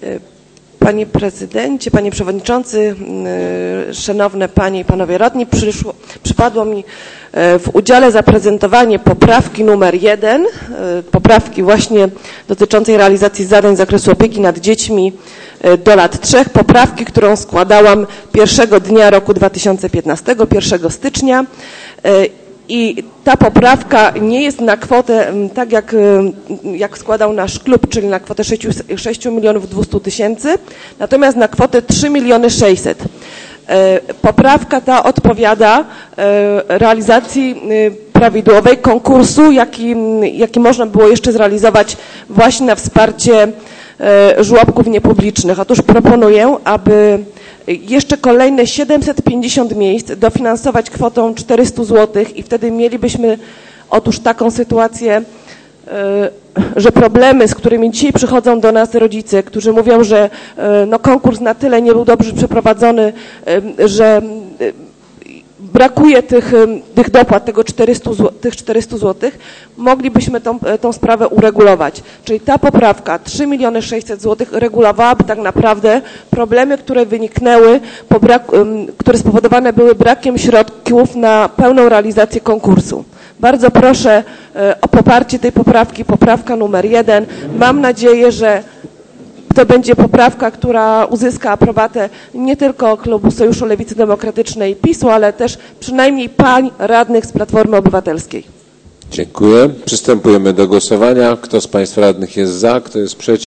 Panie Prezydencie, Panie Przewodniczący, Szanowne Panie i Panowie Radni, przypadło mi w udziale zaprezentowanie poprawki numer 1, poprawki właśnie dotyczącej realizacji zadań z zakresu opieki nad dziećmi do lat 3, poprawki, którą składałam pierwszego dnia roku 2015, 1 stycznia. I ta poprawka nie jest na kwotę, tak jak składał nasz klub, czyli na kwotę 6 200 000, natomiast na kwotę 3 600 000. Poprawka ta odpowiada realizacji prawidłowej konkursu, jaki można było jeszcze zrealizować właśnie na wsparcie żłobków niepublicznych. Otóż proponuję, aby jeszcze kolejne 750 miejsc dofinansować kwotą 400 zł i wtedy mielibyśmy otóż taką sytuację, że problemy, z którymi dzisiaj przychodzą do nas rodzice, którzy mówią, że no, konkurs na tyle nie był dobrze przeprowadzony, że brakuje tych dopłat, tych 400 zł, moglibyśmy tą sprawę uregulować. Czyli ta poprawka 3 600 000 zł regulowałaby tak naprawdę problemy, które wyniknęły, które spowodowane były brakiem środków na pełną realizację konkursu. Bardzo proszę o poparcie tej poprawki, poprawka numer 1. Mam nadzieję, że to będzie poprawka, która uzyska aprobatę nie tylko klubu Sojuszu Lewicy Demokratycznej i PiS-u, ale też przynajmniej pań radnych z Platformy Obywatelskiej. Dziękuję. Przystępujemy do głosowania. Kto z Państwa radnych jest za, kto jest przeciw?